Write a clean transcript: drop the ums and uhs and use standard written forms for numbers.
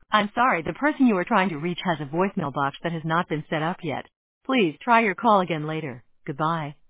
I'm sorry, the person you are trying to reach has a voicemail box that has not been set up yet. Please try your call again later. Goodbye.